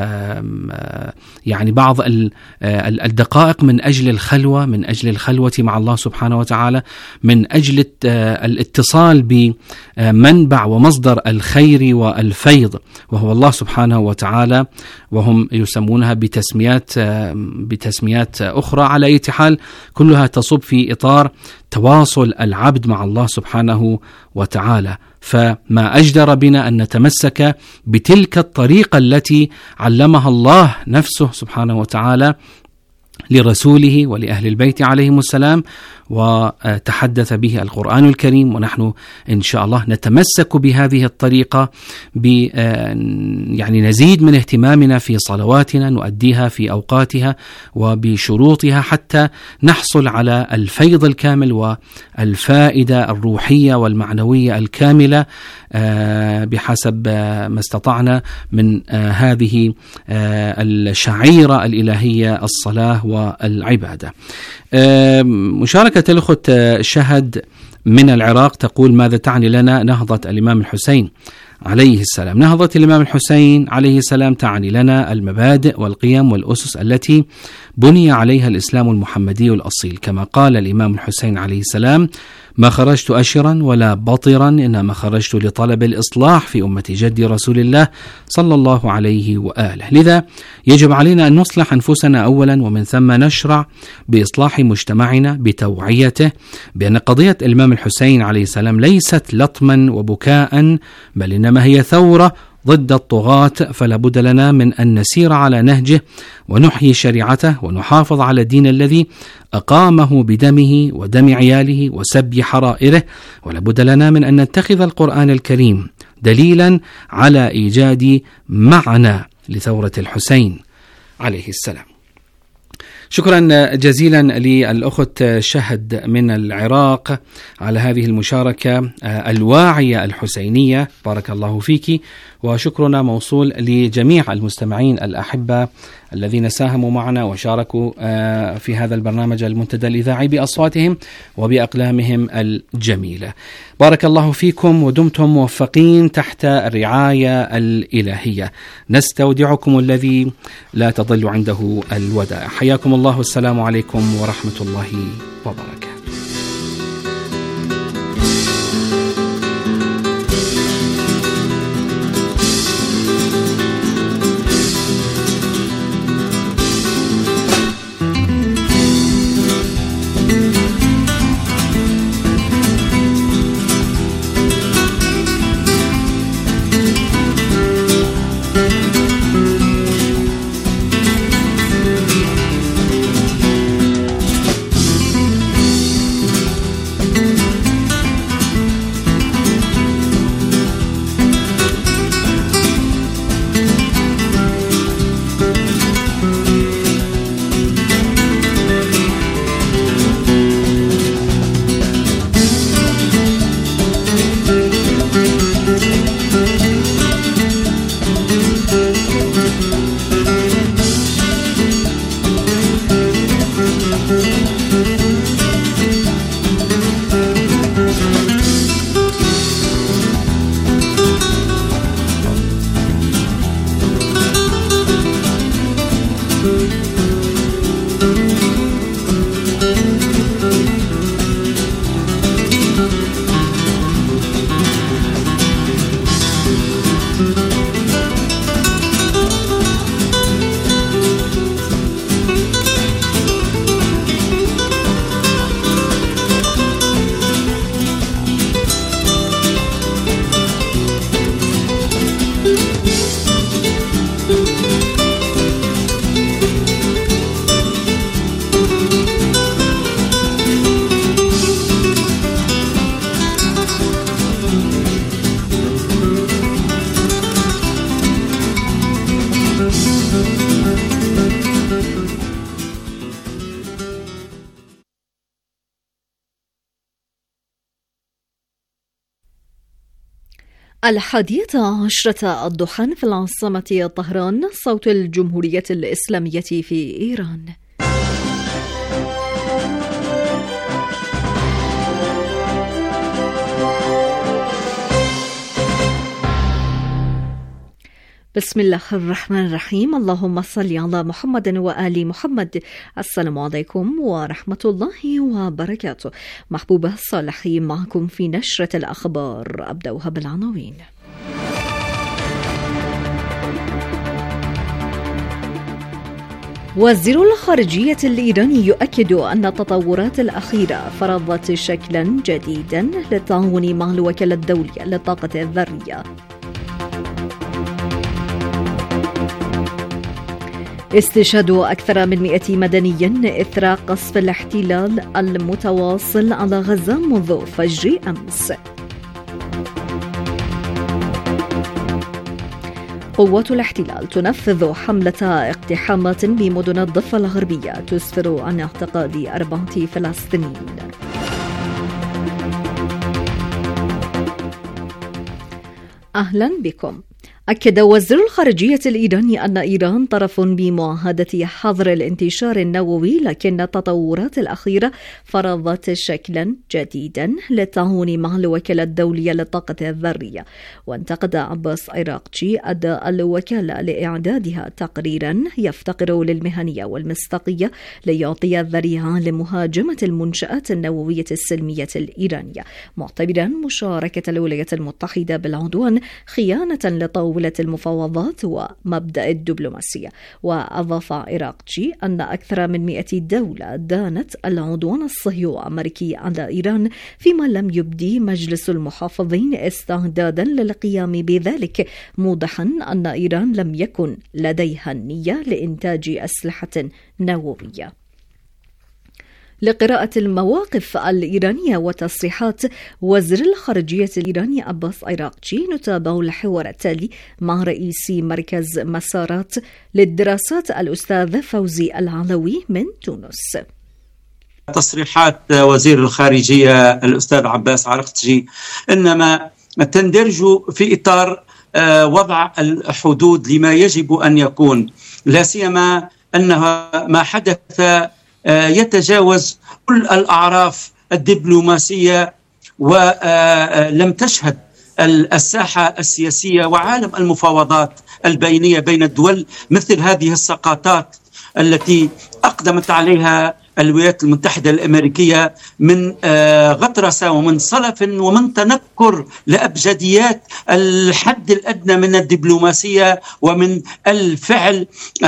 يعني بعض الدقائق من أجل الخلوة، من أجل الخلوة مع الله سبحانه وتعالى، من أجل الاتصال بمنبع ومصدر الخير والفيض وهو الله سبحانه وتعالى، وهم يسمونها بتسميات بتسميات أخرى. على أي حال كلها تصب في إطار تواصل العبد مع الله سبحانه وتعالى. فما أجدر بنا أن نتمسك بتلك الطريقة التي علمها الله نفسه سبحانه وتعالى لرسوله ولأهل البيت عليهم السلام، وتحدث به القرآن الكريم. ونحن إن شاء الله نتمسك بهذه الطريقة، يعني نزيد من اهتمامنا في صلواتنا، نؤديها في أوقاتها وبشروطها حتى نحصل على الفيض الكامل والفائدة الروحية والمعنوية الكاملة بحسب ما استطعنا من هذه الشعيرة الإلهية الصلاة والعبادة. مشاركة الأخت شهد من العراق تقول: ماذا تعني لنا نهضة الإمام الحسين عليه السلام؟ نهضة الإمام الحسين عليه السلام تعني لنا المبادئ والقيم والأسس التي بني عليها الإسلام المحمدي الأصيل، كما قال الإمام الحسين عليه السلام: ما خرجت أشرا ولا بطرا، إنما خرجت لطلب الإصلاح في أمة جد رسول الله صلى الله عليه وآله. لذا يجب علينا أن نصلح أنفسنا أولا، ومن ثم نشرع بإصلاح مجتمعنا بتوعيته بأن قضية الإمام الحسين عليه السلام ليست لطما وبكاء، بل إنما هي ثورة ضد الطغاة، فلا بد لنا من أن نسير على نهجه ونحيي شريعته ونحافظ على الدين الذي أقامه بدمه ودم عياله وسبي حرائره، ولا بد لنا من أن نتخذ القرآن الكريم دليلا على إيجاد معنى لثورة الحسين عليه السلام. شكرا جزيلا للأخت شهد من العراق على هذه المشاركة الواعية الحسينية، بارك الله فيك. وشكرنا موصول لجميع المستمعين الأحبة الذين ساهموا معنا وشاركوا في هذا البرنامج المنتدى الإذاعي بأصواتهم وبأقلامهم الجميلة. بارك الله فيكم ودمتم موفقين تحت الرعاية الإلهية. نستودعكم الذي لا تضل عنده الودائع. حياكم الله، والسلام عليكم ورحمة الله وبركاته. الحادية عشرة الضحى في العاصمة طهران. صوت الجمهورية الإسلامية في إيران. بسم الله الرحمن الرحيم. اللهم صل على محمد وآل محمد. السلام عليكم ورحمة الله وبركاته. محبوبة صالحي معكم في نشرة الأخبار. أبدأها بالعناوين. وزير الخارجية الإيراني يؤكد أن التطورات الأخيرة فرضت شكلا جديدا للتعاون مع الوكالة الدولية للطاقة الذرية. استشهاد أكثر من مئة مدني إثر قصف الاحتلال المتواصل على غزة منذ فجر أمس. قوات الاحتلال تنفذ حملة اقتحامات بمدن الضفة الغربية تسفر عن اعتقال أربعة فلسطينيين. أهلا بكم. أكد وزير الخارجية الإيراني أن إيران طرف بمعاهدة حظر الانتشار النووي، لكن التطورات الأخيرة فرضت شكلا جديدا للتعاون مع الوكالة الدولية للطاقة الذرية. وانتقد عباس عراقجي أداء الوكالة لإعدادها تقريرا يفتقر للمهنية والمصداقية ليعطي الذريعة لمهاجمة المنشآت النووية السلمية الإيرانية، معتبرا مشاركة الولايات المتحدة بالعدوان خيانة لطاولة المفاوضات ومبدأ الدبلوماسية. وأضاف عراقجي أن أكثر من مئة دولة دانت العدوان الصهيوني الأمريكي على إيران، فيما لم يبدي مجلس المحافظين استعدادا للقيام بذلك، موضحا أن إيران لم يكن لديها النية لإنتاج أسلحة نووية. لقراءة المواقف الإيرانية وتصريحات وزير الخارجية الإيراني عباس عراقجي، نتابع الحوار التالي مع رئيس مركز مسارات للدراسات الأستاذ فوزي العلوي من تونس. تصريحات وزير الخارجية الأستاذ عباس عراقجي إنما تندرج في إطار وضع الحدود لما يجب أن يكون، لا سيما أنها ما حدث يتجاوز كل الأعراف الدبلوماسية، ولم تشهد الساحة السياسية وعالم المفاوضات البينية بين الدول مثل هذه السقطات التي أقدمت عليها الولايات المتحدة الأمريكية من غطرسة ومن صلف ومن تنكر لأبجديات الحد الأدنى من الدبلوماسية ومن الفعل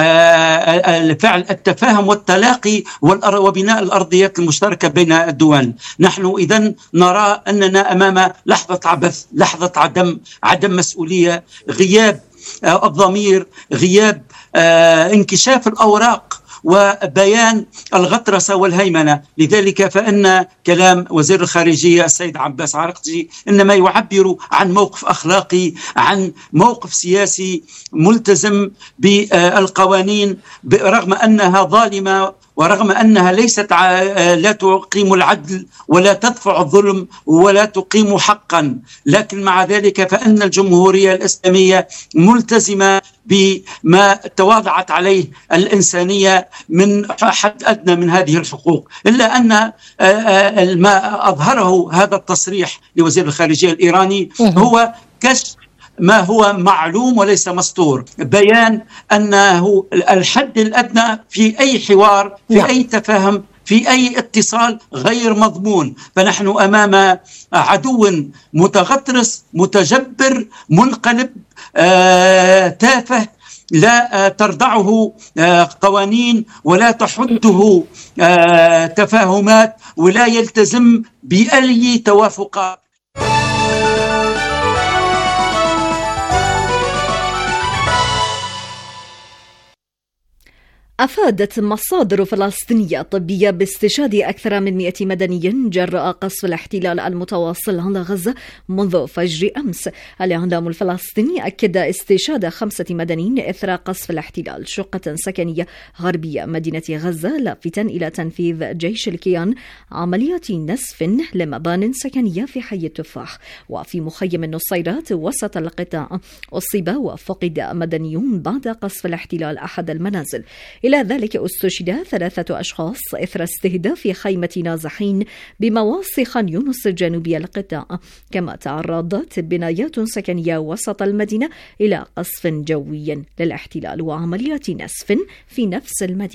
الفعل التفاهم والتلاقي وبناء الأرضيات المشتركة بين الدول. نحن إذن نرى أننا أمام لحظة عبث، لحظة عدم عدم مسؤولية، غياب الضمير، غياب انكشاف الأوراق وبيان الغطرسة والهيمنة. لذلك فإن كلام وزير الخارجية السيد عباس عراقجي إنما يعبر عن موقف أخلاقي، عن موقف سياسي ملتزم بالقوانين، رغم أنها ظالمة ورغم أنها ليست لا تقيم العدل ولا تدفع الظلم ولا تقيم حقا، لكن مع ذلك فإن الجمهورية الإسلامية ملتزمة بما تواضعت عليه الإنسانية من حد أدنى من هذه الحقوق. إلا أن ما أظهره هذا التصريح لوزير الخارجية الإيراني هو كشف ما هو معلوم وليس مسطور، بيان أنه الحد الأدنى في أي حوار، في أي تفاهم، في أي اتصال غير مضمون. فنحن أمام عدو متغطرس متجبر منقلب آه تافه، لا تردعه قوانين ولا تحده تفاهمات ولا يلتزم بأي توافقات. أفادت مصادر فلسطينية طبية باستشهاد أكثر من مئة مدني جراء قصف الاحتلال المتواصل على غزة منذ فجر أمس. الإعلام الفلسطيني أكد استشهاد خمسة مدنيين إثر قصف الاحتلال شقة سكنية غربية مدينة غزة، لافتا إلى تنفيذ جيش الكيان عمليات نسف لمبان سكنية في حي التفاح وفي مخيم النصيرات وسط القطاع. أصيب وفقد مدنيون بعد قصف الاحتلال أحد المنازل. إلى ذلك استشهد ثلاثة أشخاص إثر استهداف خيمة نازحين بمواصي خان يونس الجنوبي القطاع، كما تعرضت بنايات سكنية وسط المدينة إلى قصف جوي للاحتلال وعمليات نسف في نفس المدينة.